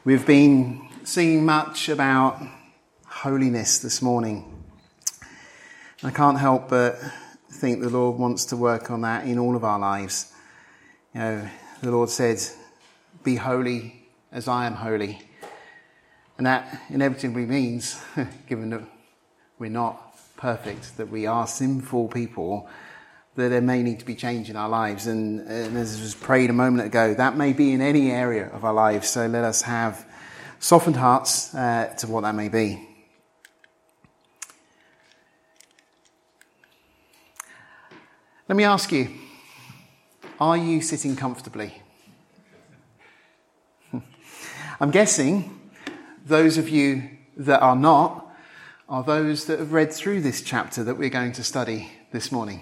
We've been singing much about holiness this morning. I can't help but think the Lord wants to work on that in all of our lives. You know, the Lord said, "Be holy as I am holy." And that inevitably means, given that we're not perfect, that we are sinful people, that there may need to be change in our lives. And as was prayed a moment ago, that may be in any area of our lives. So let us have softened hearts to what that may be. Let me ask you, are you sitting comfortably? I'm guessing those of you that are not are those that have read through this chapter that we're going to study this morning.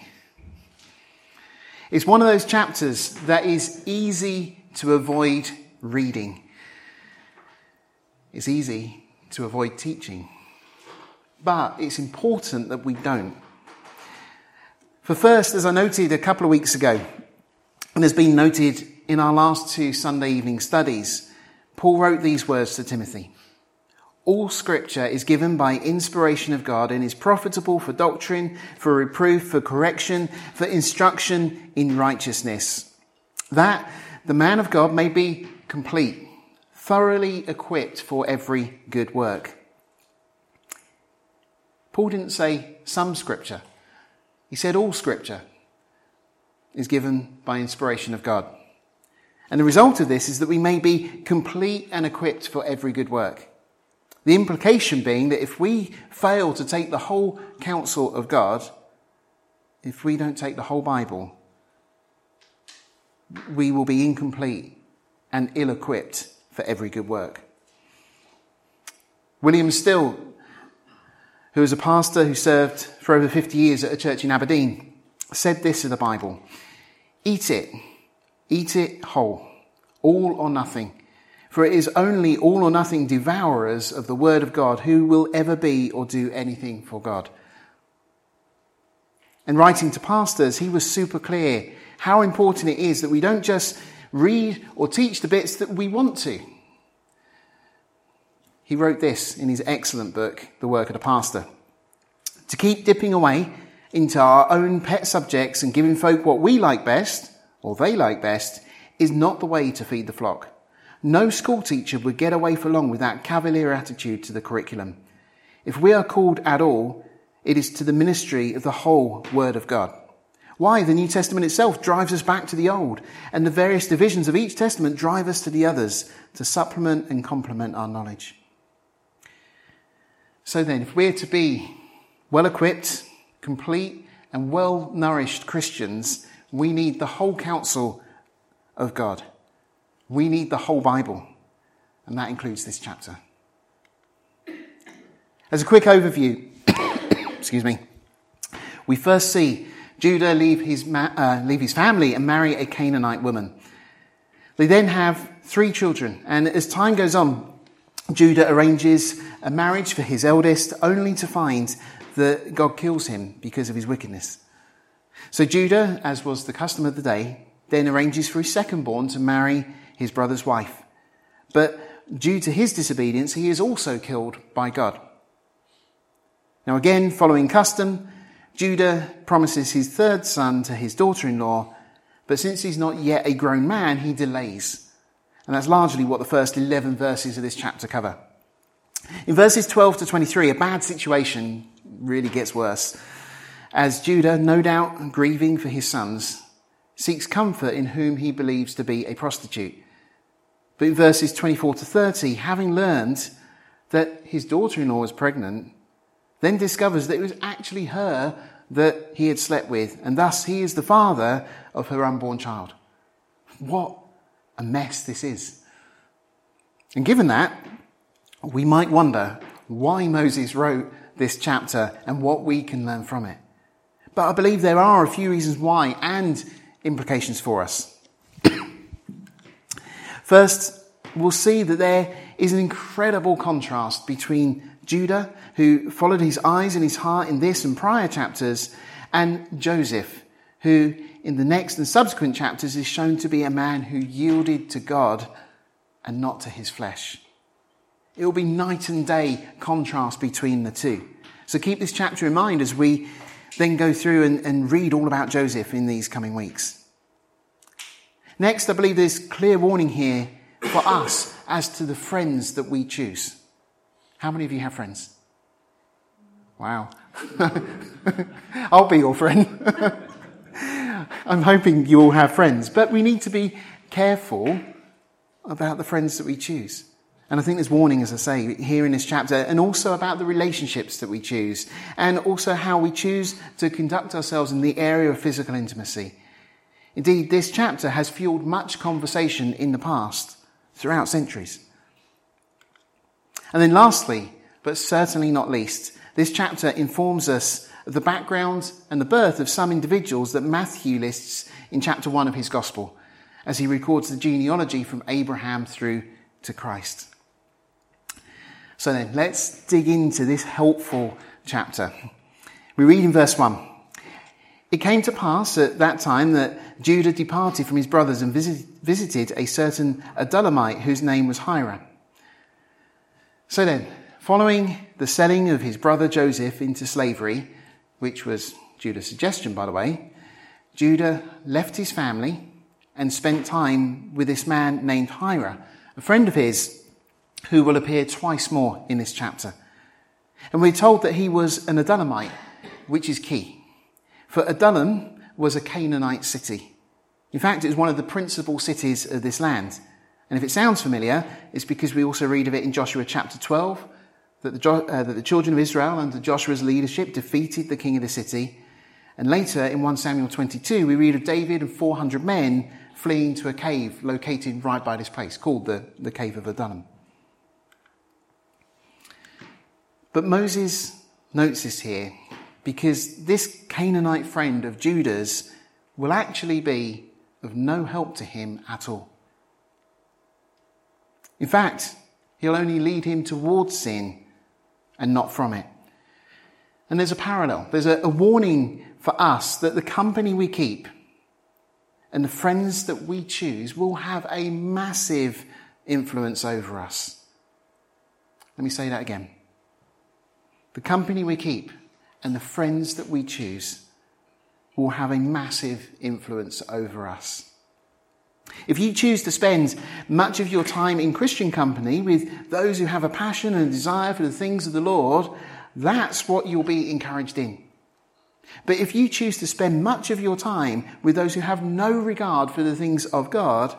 It's one of those chapters that is easy to avoid reading. It's easy to avoid teaching. But it's important that we don't. For first, as I noted a couple of weeks ago, and has been noted in our last two Sunday evening studies, Paul wrote these words to Timothy. All scripture is given by inspiration of God and is profitable for doctrine, for reproof, for correction, for instruction in righteousness, that the man of God may be complete, thoroughly equipped for every good work. Paul didn't say some scripture. He said all scripture is given by inspiration of God. And the result of this is that we may be complete and equipped for every good work. The implication being that if we fail to take the whole counsel of God, if we don't take the whole Bible, we will be incomplete and ill-equipped for every good work. William Still, who was a pastor who served for over 50 years at a church in Aberdeen, said this of the Bible: eat it whole, all or nothing. For it is only all or nothing devourers of the word of God who will ever be or do anything for God. And writing to pastors, he was super clear how important it is that we don't just read or teach the bits that we want to. He wrote this in his excellent book, The Work of the Pastor. To keep dipping away into our own pet subjects and giving folk what we like best, or they like best, is not the way to feed the flock. No school teacher would get away for long with that cavalier attitude to the curriculum. If we are called at all, it is to the ministry of the whole Word of God. Why? The New Testament itself drives us back to the Old, and the various divisions of each testament drive us to the others to supplement and complement our knowledge. So then, if we're to be well-equipped, complete, and well-nourished Christians, we need the whole counsel of God. We need the whole Bible, and that includes this chapter. As a quick overview, we first see Judah leave his family and marry a Canaanite woman. They then have 3 children, and as time goes on, Judah arranges a marriage for his eldest, only to find that God kills him because of his wickedness. So Judah, as was the custom of the day, then arranges for his second-born to marry his brother's wife. But due to his disobedience, he is also killed by God. Now again, following custom, Judah promises his third son to his daughter-in-law, but since he's not yet a grown man, he delays. And that's largely what the first 11 verses of this chapter cover. In verses 12 to 23, a bad situation really gets worse, as Judah, no doubt grieving for his sons, seeks comfort in whom he believes to be a prostitute. But in verses 24 to 30, having learned that his daughter-in-law was pregnant, then discovers that it was actually her that he had slept with, and thus he is the father of her unborn child. What a mess this is. And given that, we might wonder why Moses wrote this chapter and what we can learn from it. But I believe there are a few reasons why and implications for us. First, we'll see that there is an incredible contrast between Judah, who followed his eyes and his heart in this and prior chapters, and Joseph, who in the next and subsequent chapters is shown to be a man who yielded to God and not to his flesh. It will be night and day contrast between the two. So keep this chapter in mind as we then go through and read all about Joseph in these coming weeks. Next, I believe there's clear warning here for us as to the friends that we choose. How many of you have friends? Wow. I'll be your friend. I'm hoping you all have friends, but we need to be careful about the friends that we choose. And I think there's warning, as I say, here in this chapter, and also about the relationships that we choose, and also how we choose to conduct ourselves in the area of physical intimacy. Indeed, this chapter has fueled much conversation in the past, throughout centuries. And then lastly, but certainly not least, this chapter informs us of the background and the birth of some individuals that Matthew lists in chapter 1 of his Gospel, as he records the genealogy from Abraham through to Christ. So then, let's dig into this helpful chapter. We read in verse 1. It came to pass at that time that Judah departed from his brothers and visited a certain Adullamite whose name was Hira. So then, following the selling of his brother Joseph into slavery, which was Judah's suggestion, by the way, Judah left his family and spent time with this man named Hira, a friend of his who will appear twice more in this chapter. And we're told that he was an Adullamite, which is key. For Adullam was a Canaanite city. In fact, it was one of the principal cities of this land. And if it sounds familiar, it's because we also read of it in Joshua chapter 12, that the children of Israel under Joshua's leadership defeated the king of the city. And later in 1 Samuel 22, we read of David and 400 men fleeing to a cave located right by this place, called the Cave of Adullam. But Moses notes this here because this Canaanite friend of Judah's will actually be of no help to him at all. In fact, he'll only lead him towards sin and not from it. And there's a parallel. There's a warning for us that the company we keep and the friends that we choose will have a massive influence over us. Let me say that again. The company we keep and the friends that we choose will have a massive influence over us. If you choose to spend much of your time in Christian company with those who have a passion and a desire for the things of the Lord, that's what you'll be encouraged in. But if you choose to spend much of your time with those who have no regard for the things of God,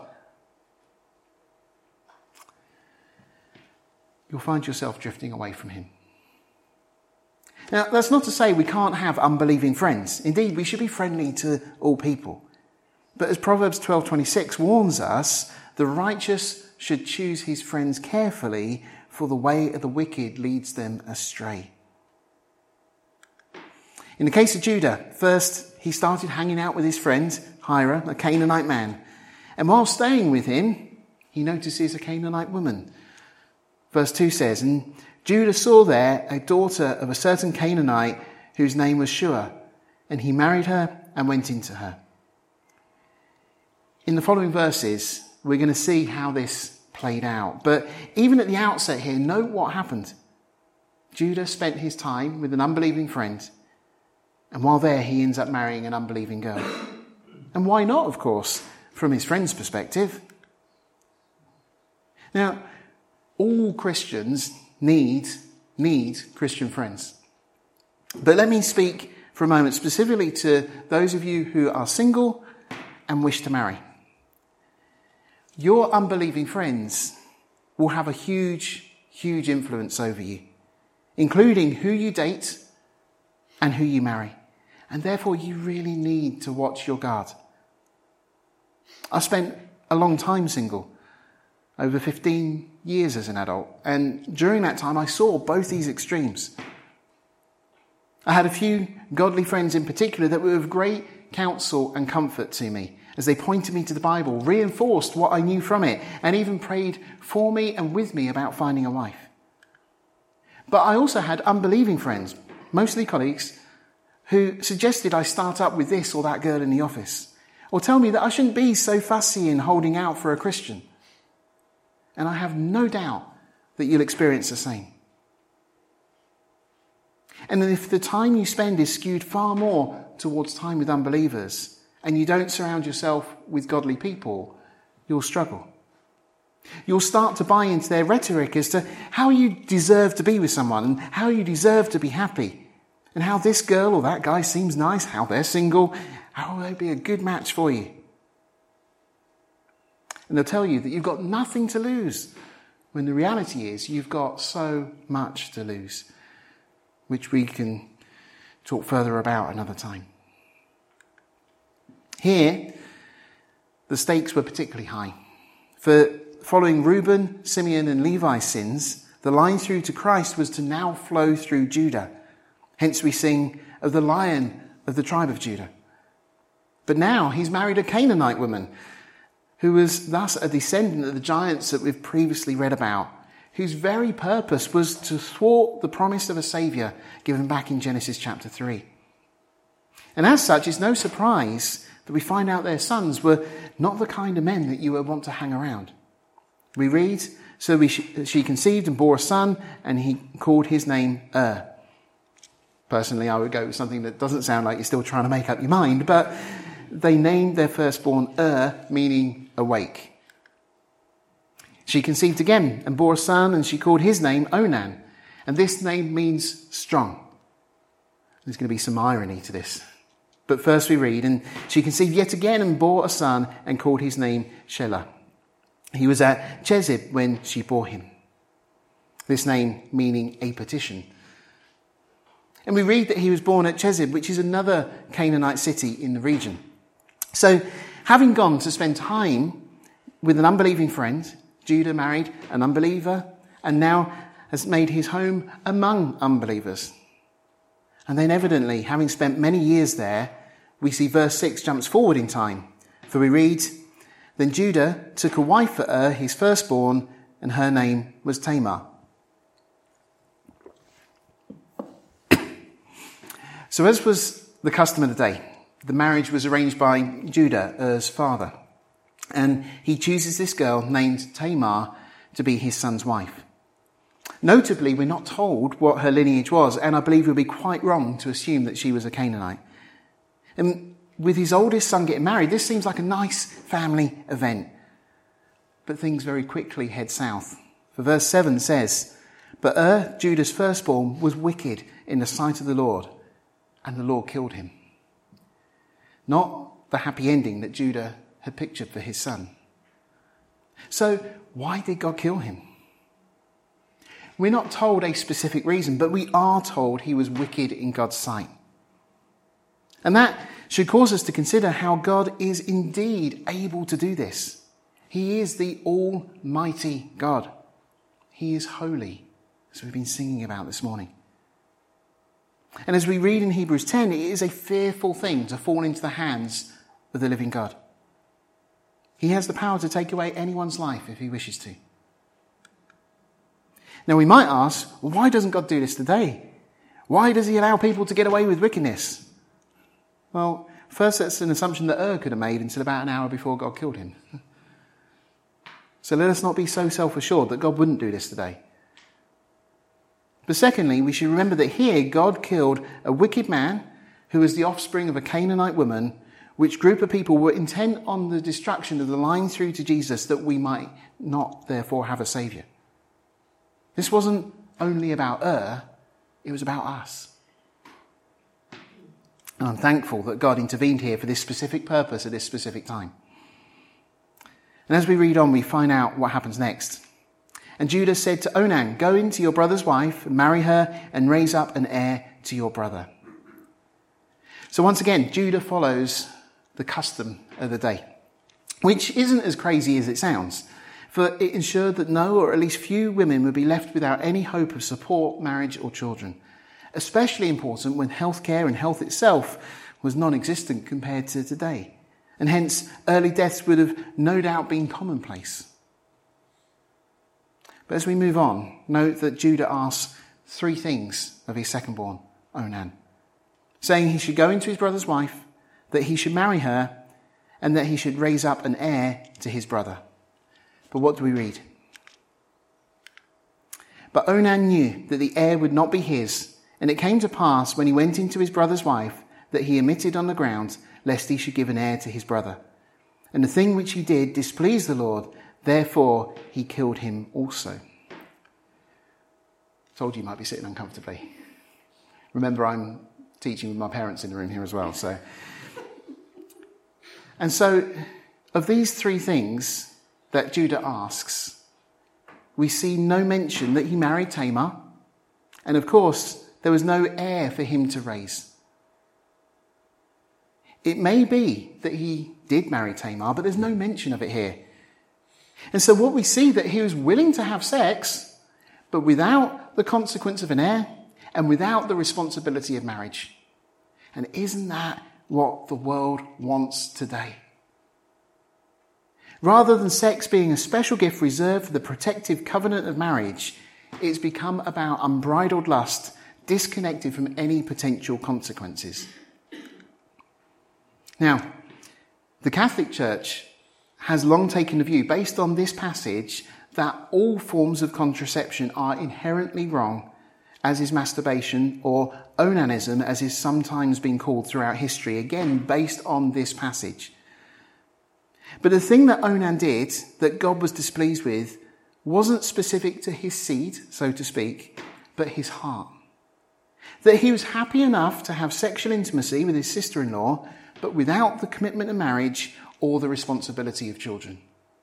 you'll find yourself drifting away from him. Now, that's not to say we can't have unbelieving friends. Indeed, we should be friendly to all people. But as Proverbs 12:26 warns us, the righteous should choose his friends carefully, for the way of the wicked leads them astray. In the case of Judah, first he started hanging out with his friend Hira, a Canaanite man. And while staying with him, he notices a Canaanite woman. Verse 2 says, and Judah saw there a daughter of a certain Canaanite whose name was Shua, and he married her and went into her. In the following verses, we're going to see how this played out. But even at the outset here, note what happened. Judah spent his time with an unbelieving friend, and while there, he ends up marrying an unbelieving girl. And why not, of course, from his friend's perspective? Now, all Christians need Christian friends. But let me speak for a moment specifically to those of you who are single and wish to marry. Your unbelieving friends will have a huge, huge influence over you, including who you date and who you marry. And therefore, you really need to watch your guard. I spent a long time single, over 15 years as an adult. And during that time, I saw both these extremes. I had a few godly friends in particular that were of great counsel and comfort to me, as they pointed me to the Bible, reinforced what I knew from it, and even prayed for me and with me about finding a wife. But I also had unbelieving friends, mostly colleagues, who suggested I start up with this or that girl in the office, or tell me that I shouldn't be so fussy in holding out for a Christian. And I have no doubt that you'll experience the same. And then if the time you spend is skewed far more towards time with unbelievers, and you don't surround yourself with godly people, you'll struggle. You'll start to buy into their rhetoric as to how you deserve to be with someone and how you deserve to be happy, and how this girl or that guy seems nice, how they're single, how they'd be a good match for you. And they'll tell you that you've got nothing to lose, when the reality is you've got so much to lose, which we can talk further about another time. Here, the stakes were particularly high. For following Reuben, Simeon and Levi's sins, the line through to Christ was to now flow through Judah. Hence we sing of the Lion of the tribe of Judah. But now he's married a Canaanite woman, who was thus a descendant of the giants that we've previously read about, whose very purpose was to thwart the promise of a saviour given back in Genesis chapter 3. And as such, it's no surprise that we find out their sons were not the kind of men that you would want to hang around. We read, so she conceived and bore a son, and he called his name Personally, I would go with something that doesn't sound like you're still trying to make up your mind, but they named their firstborn meaning awake. She conceived again and bore a son, and she called his name Onan. And this name means strong. There's going to be some irony to this. But first we read, and she conceived yet again and bore a son and called his name Shelah. He was at Chezib when she bore him. This name meaning a petition. And we read that he was born at Chezib, which is another Canaanite city in the region. So, having gone to spend time with an unbelieving friend, Judah married an unbeliever and now has made his home among unbelievers. And then evidently, having spent many years there, we see verse 6 jumps forward in time. For we read, then Judah took a wife for his firstborn, and her name was Tamar. So as was the custom of the day, the marriage was arranged by Judah, Er's father. And he chooses this girl named Tamar to be his son's wife. Notably, we're not told what her lineage was, and I believe we'll be quite wrong to assume that she was a Canaanite. And with his oldest son getting married, this seems like a nice family event. But things very quickly head south. For verse 7 says, but Judah's firstborn, was wicked in the sight of the Lord, and the Lord killed him. Not the happy ending that Judah had pictured for his son. So why did God kill him? We're not told a specific reason, but we are told he was wicked in God's sight. And that should cause us to consider how God is indeed able to do this. He is the Almighty God. He is holy, as we've been singing about this morning. And as we read in Hebrews 10, it is a fearful thing to fall into the hands of the living God. He has the power to take away anyone's life if he wishes to. Now we might ask, well, why doesn't God do this today? Why does he allow people to get away with wickedness? Well, first that's an assumption that could have made until about an hour before God killed him. So let us not be so self-assured that God wouldn't do this today. But secondly, we should remember that here God killed a wicked man who was the offspring of a Canaanite woman, which group of people were intent on the destruction of the line through to Jesus, that we might not therefore have a saviour. This wasn't only about it was about us. And I'm thankful that God intervened here for this specific purpose at this specific time. And as we read on, we find out what happens next. And Judah said to Onan, go in to your brother's wife, and marry her, and raise up an heir to your brother. So once again, Judah follows the custom of the day, which isn't as crazy as it sounds, for it ensured that no, or at least few, women would be left without any hope of support, marriage or children. Especially important when healthcare and health itself was non-existent compared to today. And hence, early deaths would have no doubt been commonplace. But as we move on, note that Judah asks 3 things of his secondborn, Onan, saying he should go into his brother's wife, that he should marry her, and that he should raise up an heir to his brother. But what do we read? But Onan knew that the heir would not be his, and it came to pass when he went into his brother's wife that he emitted on the ground, lest he should give an heir to his brother. And the thing which he did displeased the Lord, therefore he killed him also. Told you might be sitting uncomfortably. Remember, I'm teaching with my parents in the room here as well. And so, of these three things that Judah asks, we see no mention that he married Tamar. And of course, there was no heir for him to raise. It may be that he did marry Tamar, but there's no mention of it here. And so what we see that he was willing to have sex, but without the consequence of an heir and without the responsibility of marriage. And isn't that what the world wants today? Rather than sex being a special gift reserved for the protective covenant of marriage, it's become about unbridled lust, disconnected from any potential consequences. Now, the Catholic Church has long taken the view, based on this passage, that all forms of contraception are inherently wrong, as is masturbation, or onanism, as is sometimes been called throughout history, again, based on this passage. But the thing that Onan did, that God was displeased with, wasn't specific to his seed, so to speak, but his heart. That he was happy enough to have sexual intimacy with his sister-in-law, but without the commitment of marriage or the responsibility of children.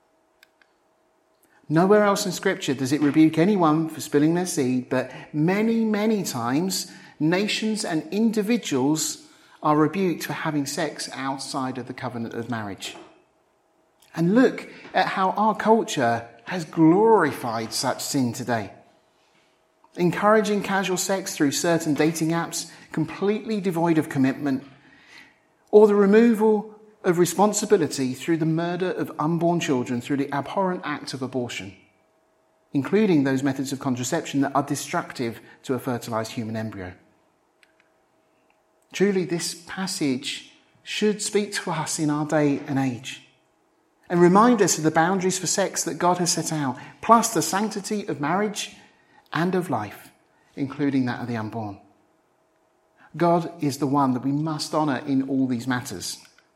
Nowhere else in Scripture does it rebuke anyone for spilling their seed, but many, many times, nations and individuals are rebuked for having sex outside of the covenant of marriage. And look at how our culture has glorified such sin today. Encouraging casual sex through certain dating apps, completely devoid of commitment, or the removal of responsibility through the murder of unborn children through the abhorrent act of abortion, including those methods of contraception that are destructive to a fertilized human embryo. Truly, this passage should speak to us in our day and age and remind us of the boundaries for sex that God has set out, plus the sanctity of marriage and of life, including that of the unborn. God is the one that we must honour in all these matters.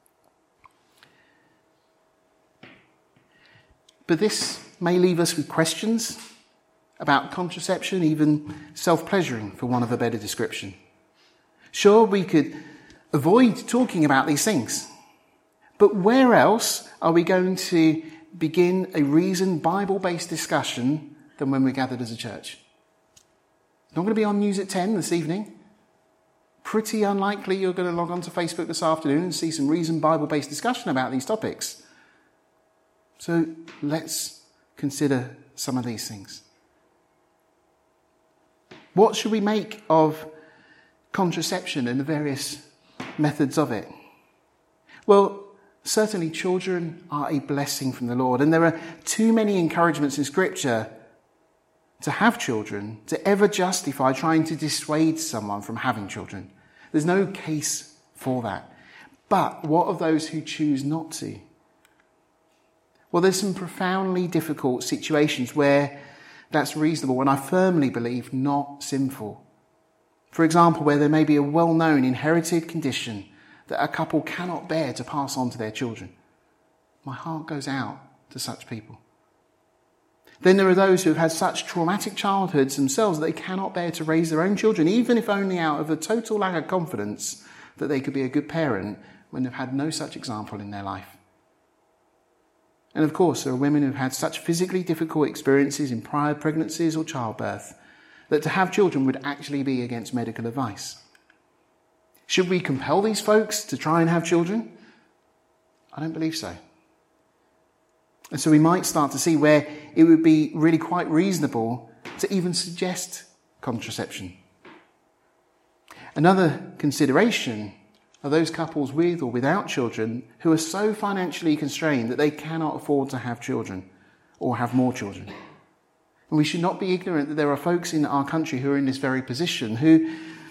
But this may leave us with questions about contraception, even self-pleasuring, for want of a better description. Sure, we could avoid talking about these things, but where else are we going to begin a reasoned, Bible-based discussion than when we're gathered as a church? Not going to be on News at 10 this evening. Pretty unlikely you're going to log on to Facebook this afternoon and see some reasoned, Bible-based discussion about these topics. So let's consider some of these things. What should we make of contraception and the various methods of it? Well, certainly children are a blessing from the Lord, and there are too many encouragements in Scripture to have children to ever justify trying to dissuade someone from having children. There's no case for that. But what of those who choose not to? Well, there's some profoundly difficult situations where that's reasonable, and I firmly believe not sinful. For example, where there may be a well-known inherited condition that a couple cannot bear to pass on to their children. My heart goes out to such people. Then there are those who have had such traumatic childhoods themselves that they cannot bear to raise their own children, even if only out of a total lack of confidence that they could be a good parent when they've had no such example in their life. And of course, there are women who've had such physically difficult experiences in prior pregnancies or childbirth that to have children would actually be against medical advice. Should we compel these folks to try and have children? I don't believe so. And so we might start to see where it would be really quite reasonable to even suggest contraception. Another consideration are those couples with or without children who are so financially constrained that they cannot afford to have children or have more children. And we should not be ignorant that there are folks in our country who are in this very position who,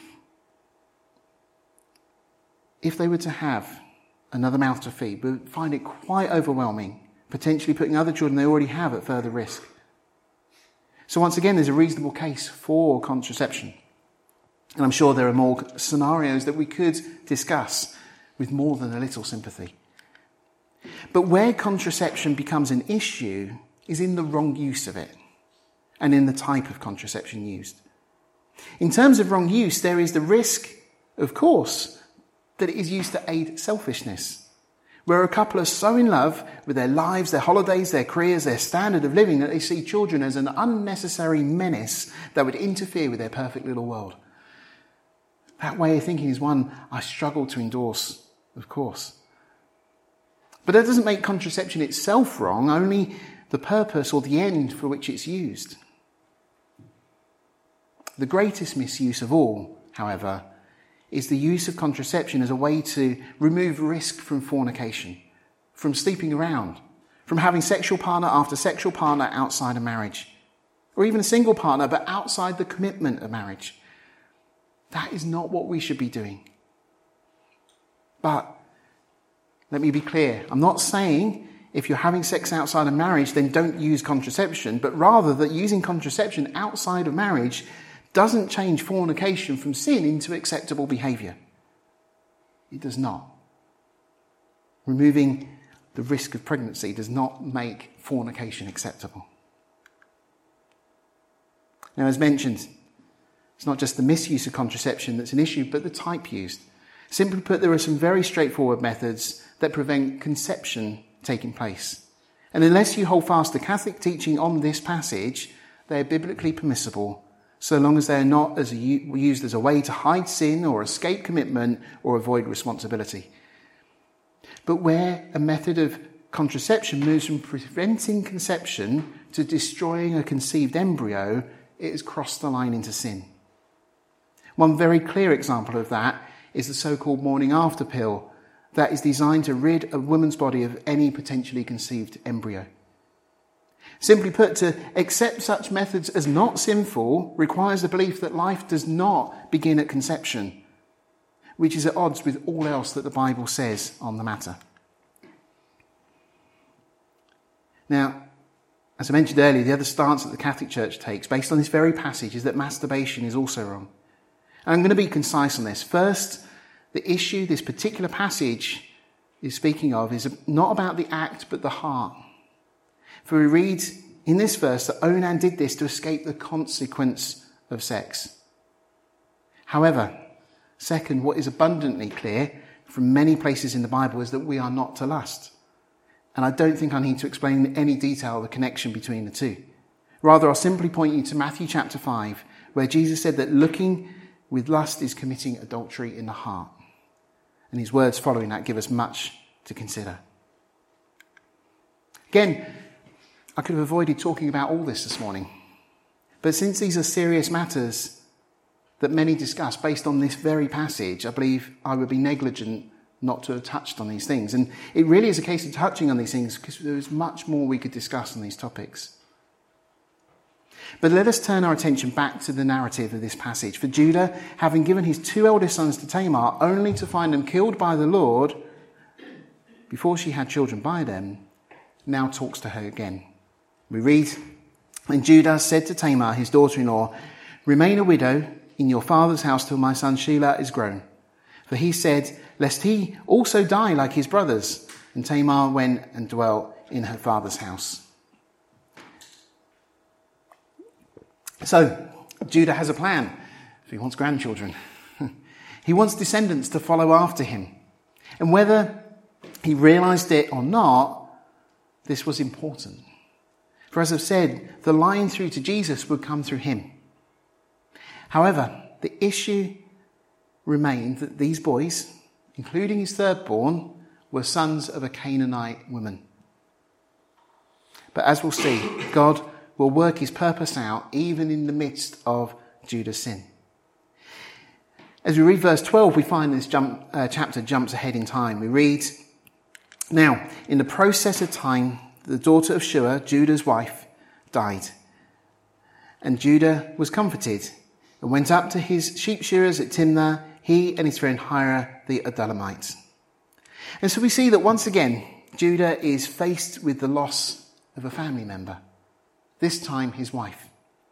if they were to have another mouth to feed, would find it quite overwhelming, potentially putting other children they already have at further risk. So once again, there's a reasonable case for contraception. And I'm sure there are more scenarios that we could discuss with more than a little sympathy. But where contraception becomes an issue is in the wrong use of it and in the type of contraception used. In terms of wrong use, there is the risk, of course, that it is used to aid selfishness, where a couple are so in love with their lives, their holidays, their careers, their standard of living that they see children as an unnecessary menace that would interfere with their perfect little world. That way of thinking is one I struggle to endorse, of course. But that doesn't make contraception itself wrong, only the purpose or the end for which it's used. The greatest misuse of all, however, is the use of contraception as a way to remove risk from fornication, from sleeping around, from having sexual partner after sexual partner outside of marriage, or even a single partner but outside the commitment of marriage. That is not what we should be doing. But let me be clear. I'm not saying if you're having sex outside of marriage, then don't use contraception, but rather that using contraception outside of marriage doesn't change fornication from sin into acceptable behaviour. It does not. Removing the risk of pregnancy does not make fornication acceptable. Now, as mentioned, it's not just the misuse of contraception that's an issue, but the type used. Simply put, there are some very straightforward methods that prevent conception taking place. And unless you hold fast to Catholic teaching on this passage, they are biblically permissible, so long as they are not used as a way to hide sin or escape commitment or avoid responsibility. But where a method of contraception moves from preventing conception to destroying a conceived embryo, it has crossed the line into sin. One very clear example of that is the so-called morning after pill that is designed to rid a woman's body of any potentially conceived embryo. Simply put, to accept such methods as not sinful requires the belief that life does not begin at conception, which is at odds with all else that the Bible says on the matter. Now, as I mentioned earlier, the other stance that the Catholic Church takes based on this very passage is that masturbation is also wrong. And I'm going to be concise on this. First, the issue this particular passage is speaking of is not about the act but the heart. For we read in this verse that Onan did this to escape the consequence of sex. However, second, what is abundantly clear from many places in the Bible is that we are not to lust. And I don't think I need to explain in any detail the connection between the two. Rather, I'll simply point you to Matthew chapter 5, where Jesus said that looking with lust is committing adultery in the heart. And his words following that give us much to consider. Again, I could have avoided talking about all this morning. But since these are serious matters that many discuss based on this very passage, I believe I would be negligent not to have touched on these things. And it really is a case of touching on these things because there is much more we could discuss on these topics. But let us turn our attention back to the narrative of this passage. For Judah, having given his two eldest sons to Tamar, only to find them killed by the Lord before she had children by them, now talks to her again. We read, "And Judah said to Tamar, his daughter-in-law, 'Remain a widow in your father's house till my son Shelah is grown.' For he said, lest he also die like his brothers. And Tamar went and dwelt in her father's house." So, Judah has a plan. If he wants grandchildren. He wants descendants to follow after him. And whether he realised it or not, this was important. For as I've said, the line through to Jesus would come through him. However, the issue remained that these boys, including his thirdborn, were sons of a Canaanite woman. But as we'll see, God will work his purpose out even in the midst of Judah's sin. As we read verse 12, we find this chapter jumps ahead in time. We read, "Now, in the process of time, the daughter of Shua, Judah's wife, died. And Judah was comforted and went up to his sheep shearers at Timnah, he and his friend Hira the Adullamite." And so we see that once again, Judah is faced with the loss of a family member, this time his wife.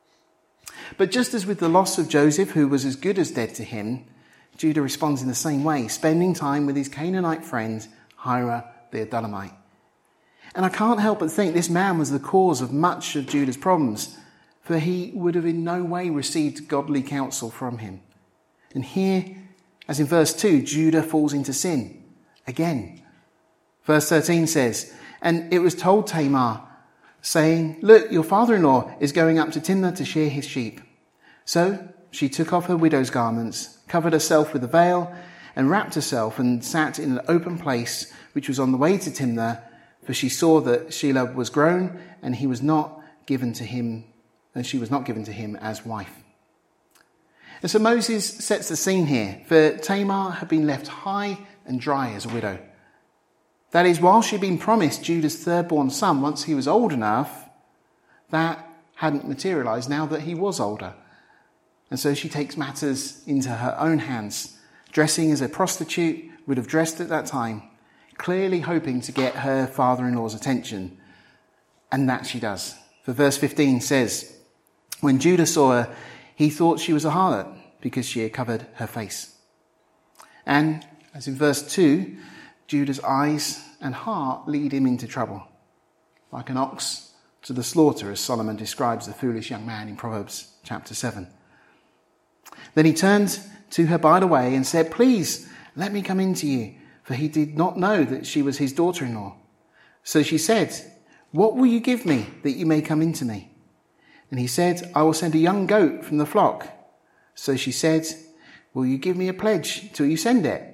But just as with the loss of Joseph, who was as good as dead to him, Judah responds in the same way, spending time with his Canaanite friend, Hira the Adullamite. And I can't help but think this man was the cause of much of Judah's problems, for he would have in no way received godly counsel from him. And here, as in verse 2, Judah falls into sin again. Verse 13 says, "And it was told Tamar, saying, 'Look, your father-in-law is going up to Timnah to shear his sheep.' So she took off her widow's garments, covered herself with a veil, and wrapped herself, and sat in an open place which was on the way to Timnah, for she saw that Shelah was grown, and he was not given to him, and she was not given to him as wife." And so Moses sets the scene here, for Tamar had been left high and dry as a widow. That is, while she'd been promised Judah's third-born son once he was old enough, that hadn't materialised now that he was older. And so she takes matters into her own hands, dressing as a prostitute would have dressed at that time, clearly hoping to get her father-in-law's attention. And that she does. For verse 15 says, "When Judah saw her, he thought she was a harlot because she had covered her face." And as in verse 2, Judah's eyes and heart lead him into trouble, like an ox to the slaughter, as Solomon describes the foolish young man in Proverbs chapter 7. Then he turned to her by the way and said, "Please, let me come in to you," for he did not know that she was his daughter-in-law. So she said, "What will you give me that you may come in to me?" And he said, "I will send a young goat from the flock." So she said, "Will you give me a pledge till you send it?"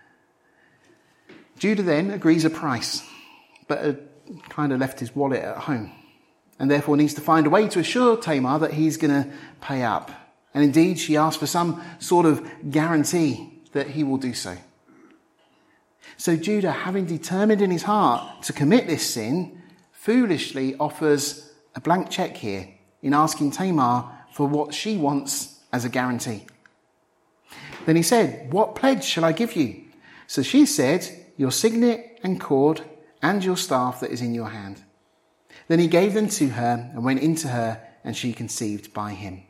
Judah then agrees a price, but had kind of left his wallet at home, and therefore needs to find a way to assure Tamar that he's going to pay up. And indeed, she asks for some sort of guarantee that he will do so. So Judah, having determined in his heart to commit this sin, foolishly offers a blank cheque here in asking Tamar for what she wants as a guarantee. Then he said, "What pledge shall I give you?" So she said, "Your signet and cord and your staff that is in your hand." Then he gave them to her and went into her, and she conceived by him.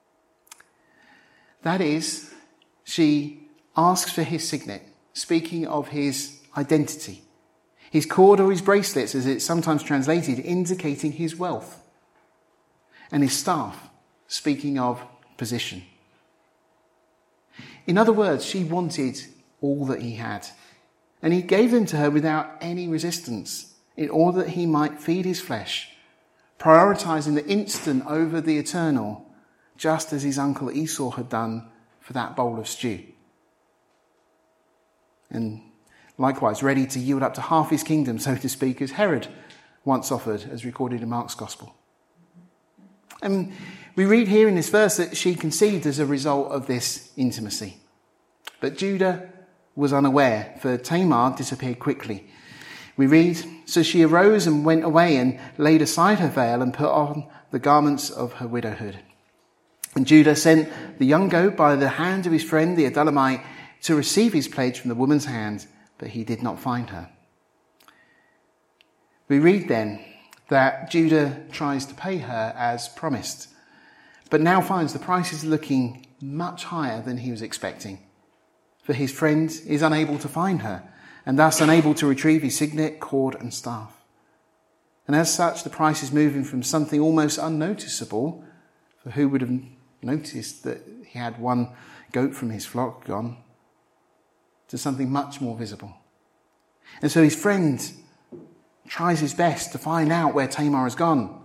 That is, she asks for his signet, speaking of his identity. His cord or his bracelets, as it's sometimes translated, indicating his wealth. And his staff, speaking of position. In other words, she wanted all that he had. And he gave them to her without any resistance, in order that he might feed his flesh, prioritizing the instant over the eternal, just as his uncle Esau had done for that bowl of stew. And likewise, ready to yield up to half his kingdom, so to speak, as Herod once offered, as recorded in Mark's Gospel. And we read here in this verse that she conceived as a result of this intimacy. But Judah was unaware, for Tamar disappeared quickly. We read, "So she arose and went away and laid aside her veil and put on the garments of her widowhood. And Judah sent the young goat by the hand of his friend the Adullamite to receive his pledge from the woman's hand, but he did not find her." We read then that Judah tries to pay her as promised, but now finds the price is looking much higher than he was expecting. For his friend is unable to find her, and thus unable to retrieve his signet, cord and staff. And as such, the price is moving from something almost unnoticeable, for who would have noticed that he had one goat from his flock gone, to something much more visible. And so his friend tries his best to find out where Tamar has gone.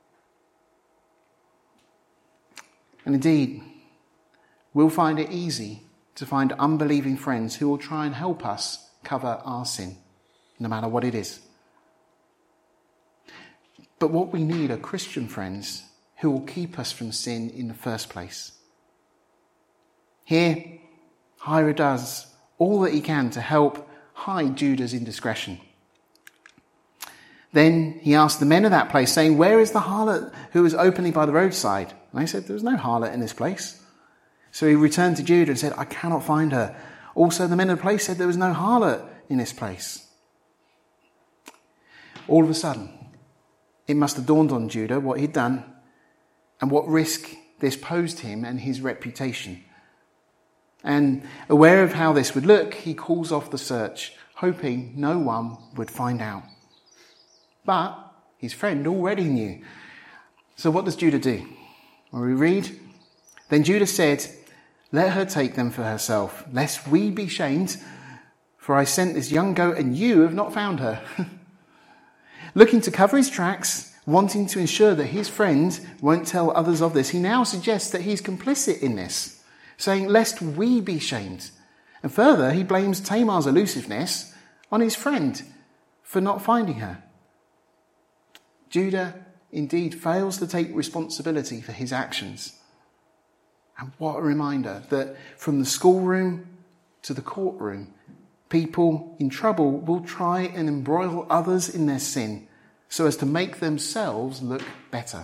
And indeed, we'll find it easy to find unbelieving friends who will try and help us cover our sin, no matter what it is. But what we need are Christian friends who will keep us from sin in the first place. Here, Hira does all that he can to help hide Judah's indiscretion. Then he asked the men of that place, saying, "Where is the harlot who was openly by the roadside?" And they said, "There was no harlot in this place." So he returned to Judah and said, "I cannot find her." Also, the men of the place said there was no harlot in this place. All of a sudden, it must have dawned on Judah what he'd done and what risk this posed him and his reputation. And aware of how this would look, he calls off the search, hoping no one would find out. But his friend already knew. So what does Judah do? Well, we read, "Then Judah said, 'Let her take them for herself, lest we be shamed, for I sent this young goat and you have not found her.'" Looking to cover his tracks, wanting to ensure that his friend won't tell others of this, he now suggests that he's complicit in this, saying, "Lest we be shamed." And further, he blames Tamar's elusiveness on his friend for not finding her. Judah indeed fails to take responsibility for his actions. And what a reminder that from the schoolroom to the courtroom, people in trouble will try and embroil others in their sin so as to make themselves look better.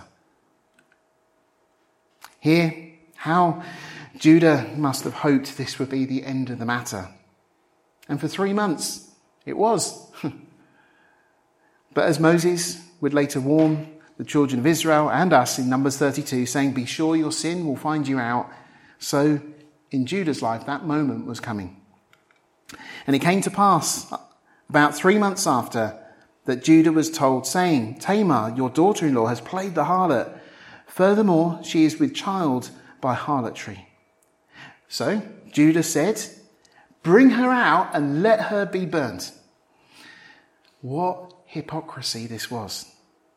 Here, how Judah must have hoped this would be the end of the matter. And for 3 months, it was. But as Moses would later warn the children of Israel and us in Numbers 32, saying, "Be sure your sin will find you out," so in Judah's life, that moment was coming. And it came to pass about 3 months after that Judah was told, saying, "Tamar, your daughter-in-law, has played the harlot. Furthermore, she is with child by harlotry." So Judah said, "Bring her out and let her be burnt." What hypocrisy this was.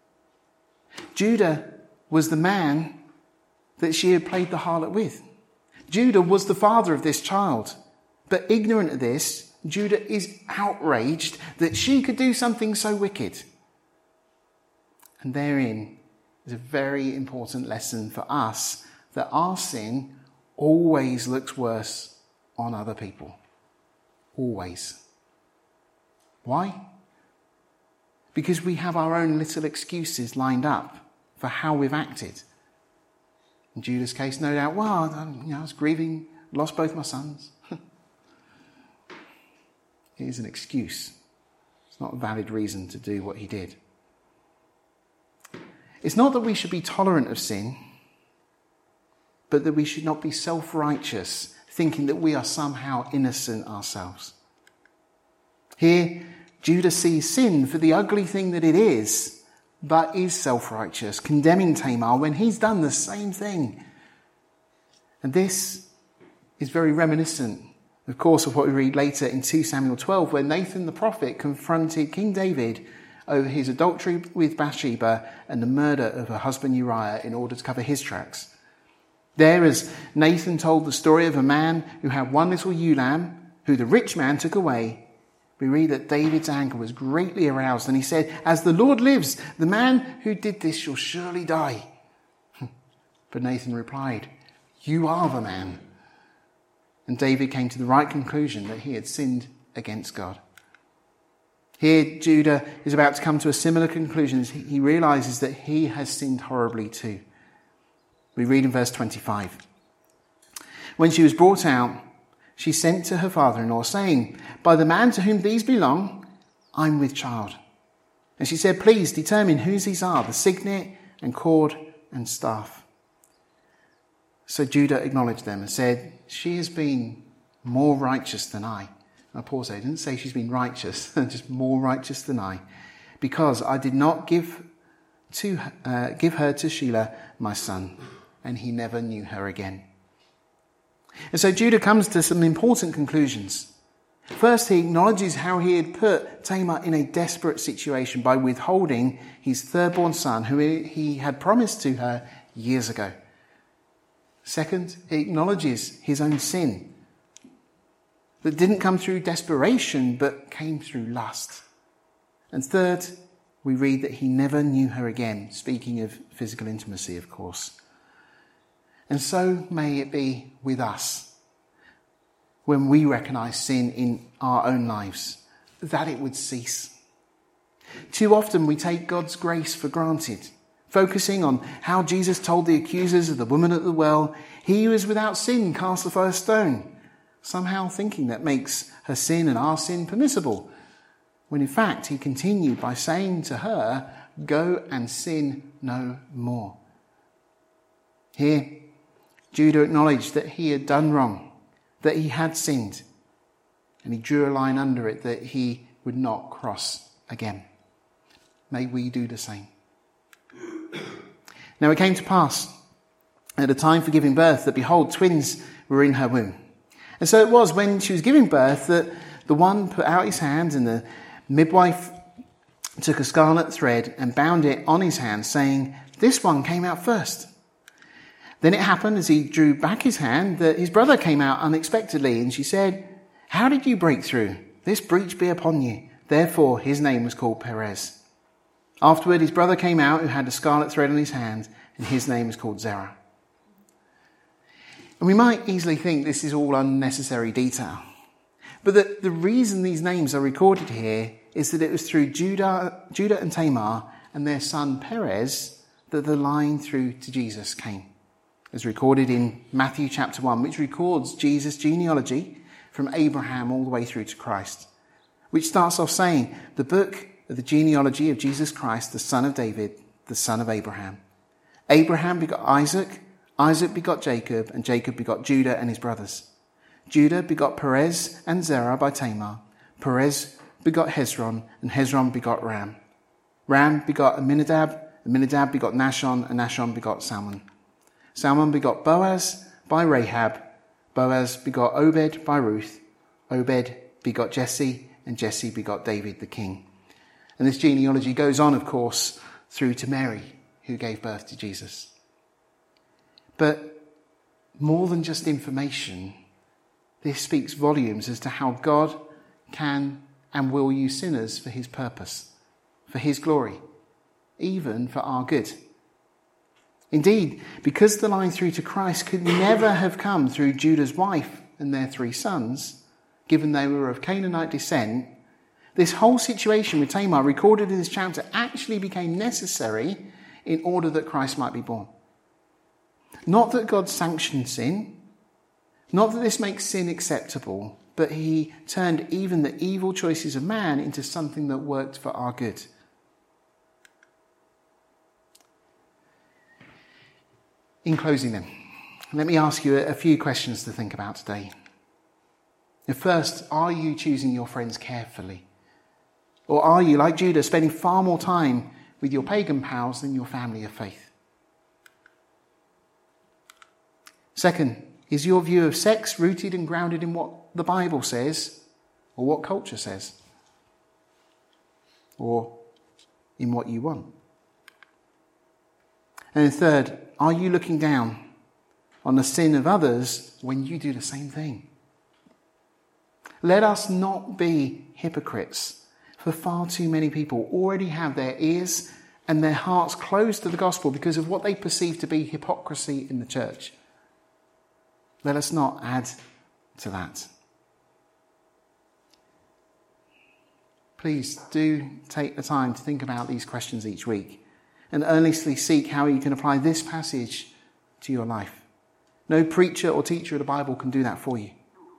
Judah was the man that she had played the harlot with. Judah was the father of this child. But ignorant of this, Judah is outraged that she could do something so wicked. And therein is a very important lesson for us, that our sin always looks worse on other people. Always. Why? Because we have our own little excuses lined up for how we've acted. In Judah's case, no doubt, I was grieving, lost both my sons. It is an excuse. It's not a valid reason to do what he did. It's not that we should be tolerant of sin, but that we should not be self-righteous, thinking that we are somehow innocent ourselves. Here, Judah sees sin for the ugly thing that it is, but is self-righteous, condemning Tamar when he's done the same thing. And this is very reminiscent, of course, of what we read later in 2 Samuel 12, where Nathan the prophet confronted King David over his adultery with Bathsheba and the murder of her husband Uriah in order to cover his tracks. There, as Nathan told the story of a man who had one little ewe lamb, who the rich man took away, we read that David's anger was greatly aroused, and he said, "As the Lord lives, the man who did this shall surely die." But Nathan replied, "You are the man." And David came to the right conclusion that he had sinned against God. Here, Judah is about to come to a similar conclusion as he realizes that he has sinned horribly too. We read in verse 25. "When she was brought out, she sent to her father-in-law, saying, 'By the man to whom these belong, I'm with child.' And she said, 'Please determine whose these are, the signet and cord and staff.' So Judah acknowledged them and said, 'She has been more righteous than I.'" Now pause there. He didn't say she's been righteous, just more righteous than I, "because I did not give her to Shelah, my son, and he never knew her again." And so Judah comes to some important conclusions. First, he acknowledges how he had put Tamar in a desperate situation by withholding his third-born son, who he had promised to her years ago. Second, he acknowledges his own sin that didn't come through desperation, but came through lust. And third, we read that he never knew her again, speaking of physical intimacy, of course. And so may it be with us when we recognise sin in our own lives, that it would cease. Too often we take God's grace for granted, focusing on how Jesus told the accusers of the woman at the well, "He who is without sin cast the first stone," somehow thinking that makes her sin and our sin permissible, when in fact he continued by saying to her, "Go and sin no more." Here, Judah acknowledged that he had done wrong, that he had sinned, and he drew a line under it that he would not cross again. May we do the same. Now it came to pass at the time for giving birth that, behold, twins were in her womb. And so it was when she was giving birth that the one put out his hand, and the midwife took a scarlet thread and bound it on his hand, saying, "This one came out first." Then it happened, as he drew back his hand, that his brother came out unexpectedly, and she said, "How did you break through? This breach be upon you." Therefore his name was called Perez. Afterward his brother came out, who had a scarlet thread on his hand, and his name was called Zerah. And we might easily think this is all unnecessary detail. But the reason these names are recorded here is that it was through Judah and Tamar and their son Perez that the line through to Jesus came. As recorded in Matthew chapter 1, which records Jesus' genealogy from Abraham all the way through to Christ, which starts off saying, "The book of the genealogy of Jesus Christ, the son of David, the son of Abraham. Abraham begot Isaac, Isaac begot Jacob, and Jacob begot Judah and his brothers. Judah begot Perez and Zerah by Tamar. Perez begot Hezron, and Hezron begot Ram. Ram begot Amminadab, Amminadab begot Nahshon, and Nahshon begot Salmon. Salmon begot Boaz by Rahab. Boaz begot Obed by Ruth. Obed begot Jesse, and Jesse begot David the king." And this genealogy goes on, of course, through to Mary, who gave birth to Jesus. But more than just information, this speaks volumes as to how God can and will use sinners for his purpose, for his glory, even for our good. Indeed, because the line through to Christ could never have come through Judah's wife and their 3 sons, given they were of Canaanite descent, this whole situation with Tamar recorded in this chapter actually became necessary in order that Christ might be born. Not that God sanctioned sin, not that this makes sin acceptable, but he turned even the evil choices of man into something that worked for our good. In closing then, let me ask you a few questions to think about today. First, are you choosing your friends carefully? Or are you, like Judah, spending far more time with your pagan pals than your family of faith? Second, is your view of sex rooted and grounded in what the Bible says or what culture says? Or in what you want? And third, are you looking down on the sin of others when you do the same thing? Let us not be hypocrites, for far too many people already have their ears and their hearts closed to the gospel because of what they perceive to be hypocrisy in the church. Let us not add to that. Please do take the time to think about these questions each week and earnestly seek how you can apply this passage to your life. No preacher or teacher of the Bible can do that for you.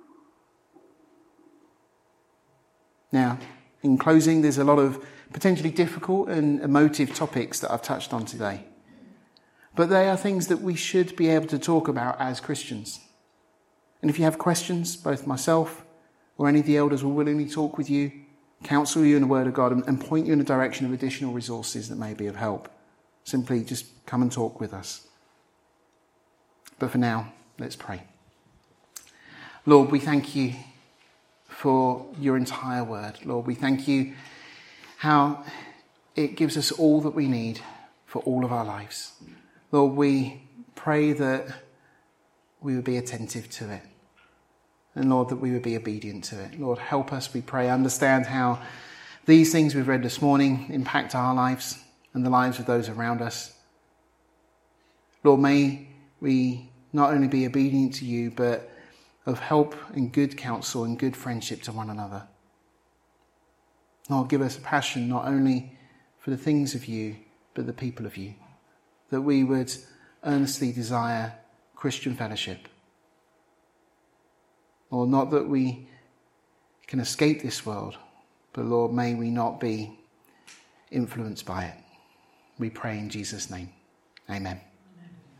Now, in closing, there's a lot of potentially difficult and emotive topics that I've touched on today. But they are things that we should be able to talk about as Christians. And if you have questions, both myself or any of the elders will willingly talk with you, counsel you in the Word of God, and point you in the direction of additional resources that may be of help. Simply just come and talk with us. But for now, let's pray. Lord, we thank you for your entire word. Lord, we thank you how it gives us all that we need for all of our lives. Lord, we pray that we would be attentive to it. And Lord, that we would be obedient to it. Lord, help us, we pray, understand how these things we've read this morning impact our lives and the lives of those around us. Lord, may we not only be obedient to you, but of help and good counsel and good friendship to one another. Lord, give us a passion not only for the things of you, but the people of you, that we would earnestly desire Christian fellowship. Lord, not that we can escape this world, but Lord, may we not be influenced by it. We pray in Jesus' name. Amen.